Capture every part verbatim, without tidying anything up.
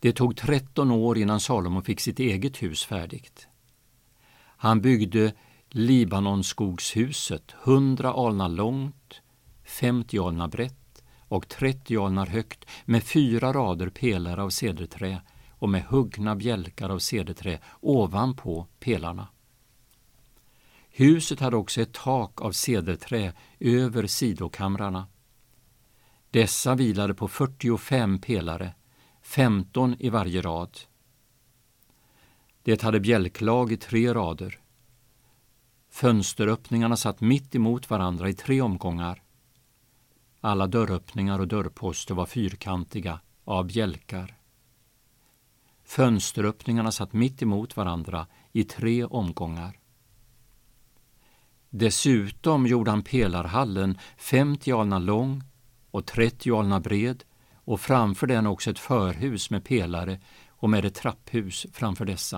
Det tog tretton år innan Salomo fick sitt eget hus färdigt. Han byggde Libanonskogshuset, hundra alnar långt, femtio alnar brett och trettio alnar högt, med fyra rader pelare av cederträ och med huggna bjälkar av cederträ ovanpå pelarna. Huset hade också ett tak av cederträ över sidokamrarna. Dessa vilade på fyrtiofem pelare, femton i varje rad. Det hade bjälklag i tre rader. Fönsteröppningarna satt mitt emot varandra i tre omgångar. Alla dörröppningar och dörrposter var fyrkantiga av bjälkar. Fönsteröppningarna satt mitt emot varandra i tre omgångar. Dessutom gjorde han pelarhallen femtio alnar lång och trettio alnar bred, och framför den också ett förhus med pelare och med ett trapphus framför dessa.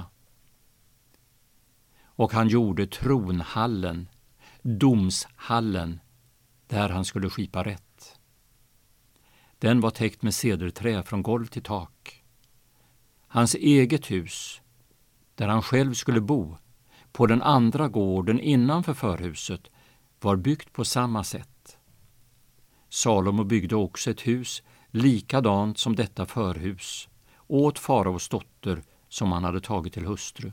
Och han gjorde tronhallen, domshallen, där han skulle skipa rätt. Den var täckt med cederträ från golv till tak. Hans eget hus, där han själv skulle bo, på den andra gården innanför förhuset, var byggt på samma sätt. Salomo byggde också ett hus likadant som detta förhus åt faraos dotter som han hade tagit till hustru.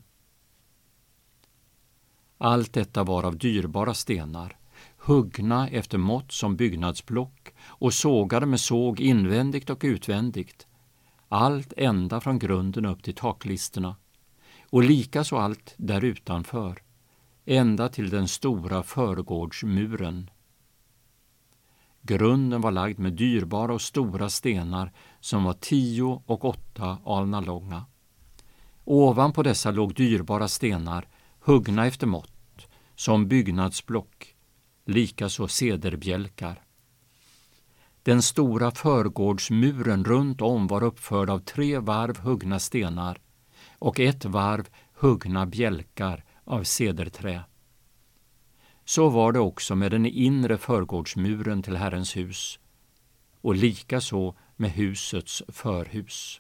Allt detta var av dyrbara stenar, huggna efter mått som byggnadsblock och sågade med såg invändigt och utvändigt, allt ända från grunden upp till taklisterna, och likaså allt där utanför, ända till den stora förgårdsmuren. Grunden var lagd med dyrbara och stora stenar som var tio och åtta alnar långa. Ovanpå dessa låg dyrbara stenar, huggna efter mått, som byggnadsblock, likaså cederbjälkar. Den stora förgårdsmuren runt om var uppförd av tre varv huggna stenar och ett varv huggna bjälkar av cederträ. Så var det också med den inre förgårdsmuren till Herrens hus, och likaså med husets förhus.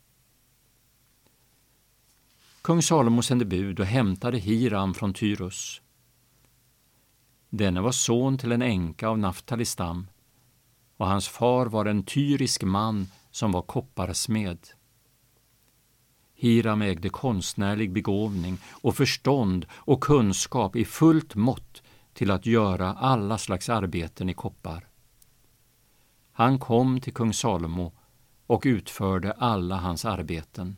Kung Salomo sände bud och hämtade Hiram från Tyrus. Denne var son till en änka av Naftalis stam, och hans far var en tyrisk man som var kopparsmed. Hiram ägde konstnärlig begåvning och förstånd och kunskap i fullt mått till att göra alla slags arbeten i koppar. Han kom till kung Salomo och utförde alla hans arbeten.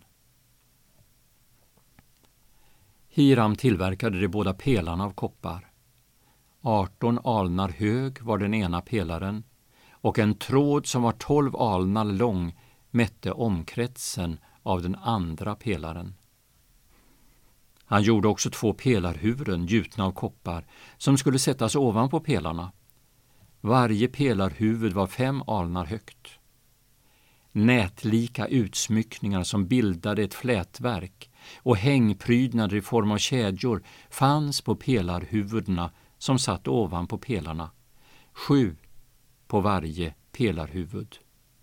Hiram tillverkade de båda pelarna av koppar. arton alnar hög var den ena pelaren, och en tråd som var tolv alnar lång mätte omkretsen av den andra pelaren. Han gjorde också två pelarhuvuden gjutna av koppar som skulle sättas ovanpå pelarna. Varje pelarhuvud var fem alnar högt. Nätlika utsmyckningar som bildade ett flätverk och hängprydnader i form av kedjor fanns på pelarhuvudena som satt ovanpå pelarna, sju på varje pelarhuvud.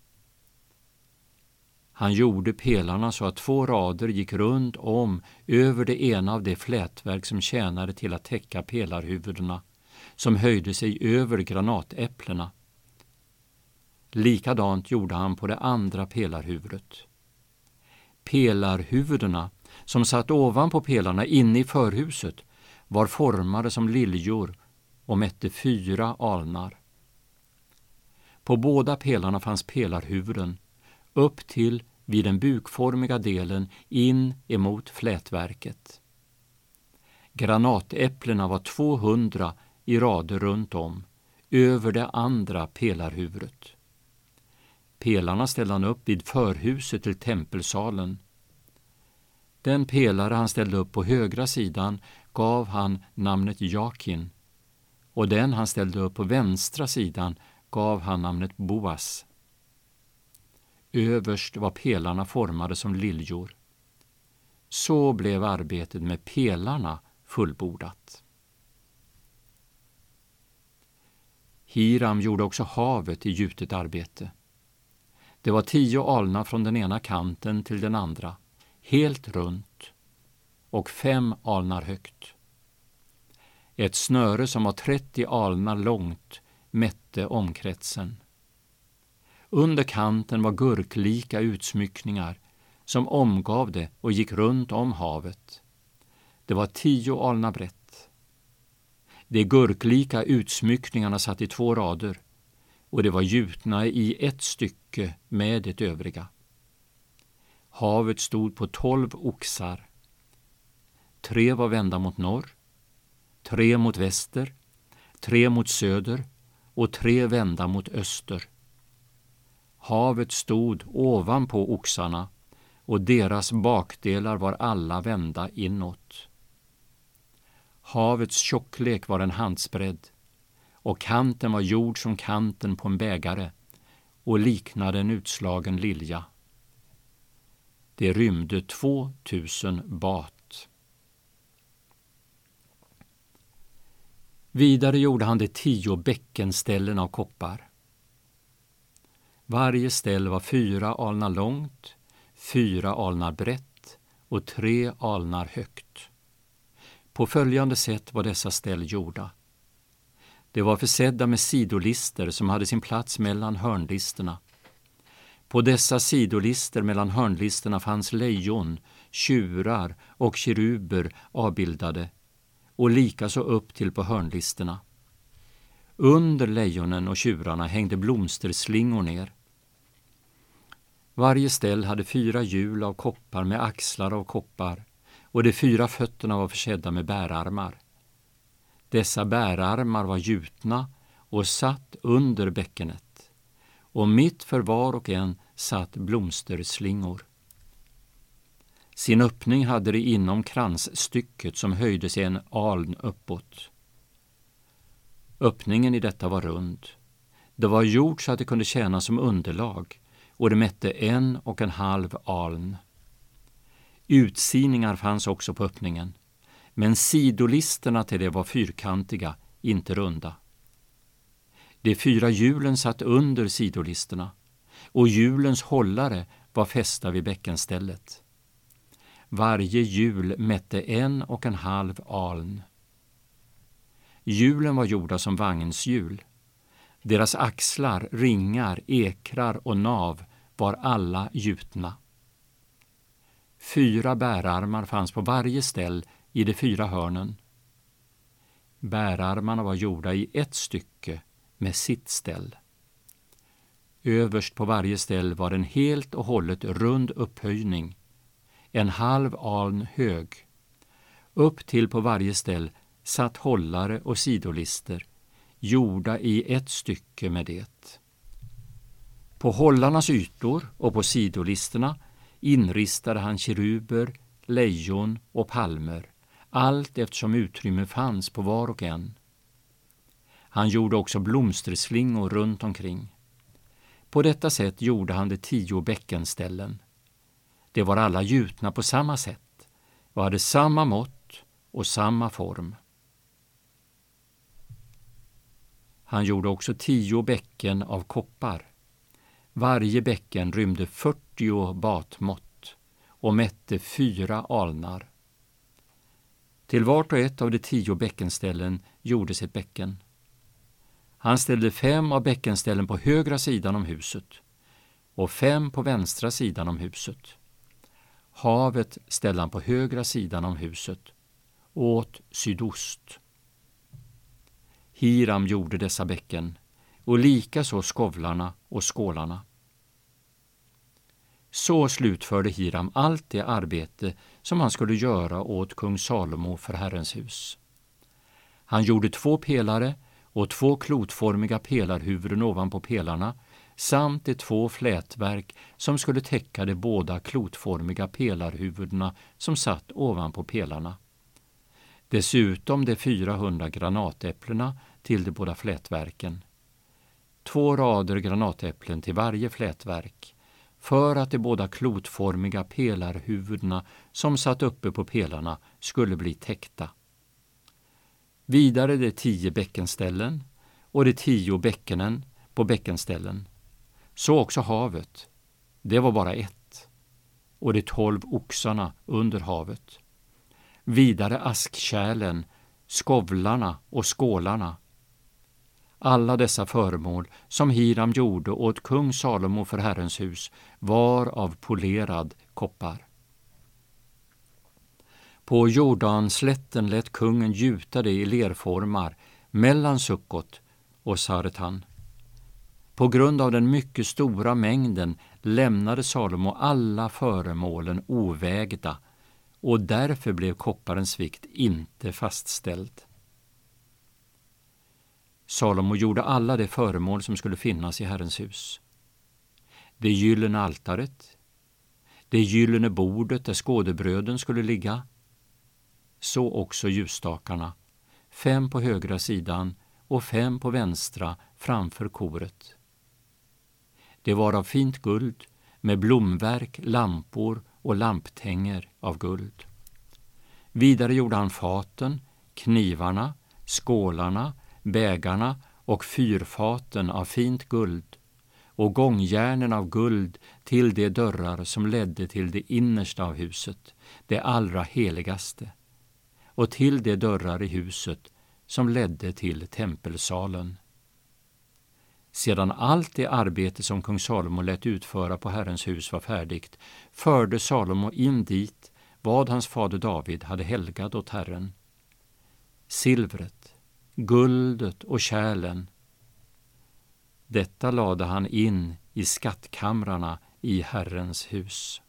Han gjorde pelarna så att två rader gick runt om över det ena av det flätverk som tjänade till att täcka pelarhuvudena, som höjde sig över granatäpplena. Likadant gjorde han på det andra pelarhuvudet. Pelarhuvudena, som satt ovanpå pelarna inne i förhuset, var formade som liljor och mätte fyra alnar. På båda pelarna fanns pelarhuvuden, upp till vid den bukformiga delen in emot flätverket. Granatäpplena var tvåhundra i rader runt om, över det andra pelarhuvudet. Pelarna ställde han upp vid förhuset till tempelsalen. Den pelare han ställde upp på högra sidan gav han namnet Jakin, och den han ställde upp på vänstra sidan gav han namnet Boas. Överst var pelarna formade som liljor. Så blev arbetet med pelarna fullbordat. Hiram gjorde också havet i gjutet arbete. Det var tio alnar från den ena kanten till den andra, helt runt, och fem alnar högt. Ett snöre som var trettio alnar långt mätte omkretsen. Under kanten var gurklika utsmyckningar som omgav det och gick runt om havet. Det var tio alnar brett. De gurklika utsmyckningarna satt i två rader, och det var gjutna i ett stycke med det övriga. Havet stod på tolv oxar. Tre var vända mot norr, tre mot väster, tre mot söder och tre vända mot öster. Havet stod ovanpå oxarna, och deras bakdelar var alla vända inåt. Havets tjocklek var en handsbredd, och kanten var gjord som kanten på en bägare och liknade en utslagen lilja. Det rymde två tusen bat. Vidare gjorde han de tio bäckenställen av koppar. Varje ställ var fyra alnar långt, fyra alnar brett och tre alnar högt. På följande sätt var dessa ställ gjorda. De var försedda med sidolister som hade sin plats mellan hörnlisterna. På dessa sidolister mellan hörnlisterna fanns lejon, tjurar och keruber avbildade, och likaså upp till på hörnlisterna. Under lejonen och tjurarna hängde blomsterslingor ner. Varje ställ hade fyra hjul av koppar med axlar av koppar, och de fyra fötterna var försedda med bärarmar. Dessa bärarmar var gjutna och satt under bäckenet, och mitt för var och en satt blomsterslingor. Sin öppning hade de inom kransstycket som höjde sig en aln uppåt. Öppningen i detta var rund. Det var gjort så att det kunde tjäna som underlag, och det mätte en och en halv aln. Utsidningar fanns också på öppningen, men sidolisterna till det var fyrkantiga, inte runda. De fyra hjulen satt under sidolisterna, och hjulens hållare var fästa vid bäckenstället. Varje hjul mätte en och en halv aln. Hjulen var gjorda som vagnshjul. Deras axlar, ringar, ekrar och nav var alla gjutna. Fyra bärarmar fanns på varje ställ i de fyra hörnen. Bärarmarna var gjorda i ett stycke med sitt ställ. Överst på varje ställ var en helt och hållet rund upphöjning, en halv aln hög. Upp till på varje ställ satt hållare och sidolister, gjorda i ett stycke med det. På hållarnas ytor och på sidolisterna inristade han keruber, lejon och palmer, allt eftersom utrymme fanns på var och en. Han gjorde också blomsterslingor runt omkring. På detta sätt gjorde han de tio bäckenställen. De var alla gjutna på samma sätt och hade samma mått och samma form. Han gjorde också tio bäcken av koppar. Varje bäcken rymde fyrtio batmått och mätte fyra alnar. Till vart och ett av de tio bäckenställen gjordes ett bäcken. Han ställde fem av bäckenställen på högra sidan om huset och fem på vänstra sidan om huset. Havet ställde han på högra sidan om huset, åt sydost. Hiram gjorde dessa bäcken, och likaså skovlarna och skålarna. Så slutförde Hiram allt det arbete som han skulle göra åt kung Salomo för Herrens hus. Han gjorde två pelare och två klotformiga pelarhuvuden ovanpå pelarna samt de två flätverk som skulle täcka de båda klotformiga pelarhuvudena som satt ovanpå pelarna. Dessutom de fyrahundra granatäpplena till de båda flätverken. Två rader granatäpplen till varje flätverk, för att de båda klotformiga pelarhuvudena som satt uppe på pelarna skulle bli täckta. Vidare de tio bäckenställen och de tio bäckenen på bäckenställen. Så också havet, det var bara ett, och de tolv oxarna under havet. Vidare askkärlen, skovlarna och skålarna. Alla dessa föremål som Hiram gjorde åt kung Salomo för Herrens hus var av polerad koppar. På Jordanslätten lät kungen gjuta det i lerformar mellan Sukkot och Saretan. På grund av den mycket stora mängden lämnade Salomo alla föremålen ovägda, och därför blev kopparens vikt inte fastställd. Salomo gjorde alla de föremål som skulle finnas i Herrens hus. Det gyllene altaret, det gyllene bordet där skådebröden skulle ligga, så också ljusstakarna, fem på högra sidan och fem på vänstra framför koret. Det var av fint guld med blomverk, lampor och lamptänger av guld. Vidare gjorde han faten, knivarna, skålarna, bägarna och fyrfaten av fint guld och gångjärnen av guld till de dörrar som ledde till det innersta av huset, det allra heligaste, och till de dörrar i huset som ledde till tempelsalen. Sedan allt det arbete som kung Salomo lät utföra på Herrens hus var färdigt, förde Salomo in dit vad hans fader David hade helgat åt Herren. Silvret, guldet och kärlen. Detta lade han in i skattkamrarna i Herrens hus.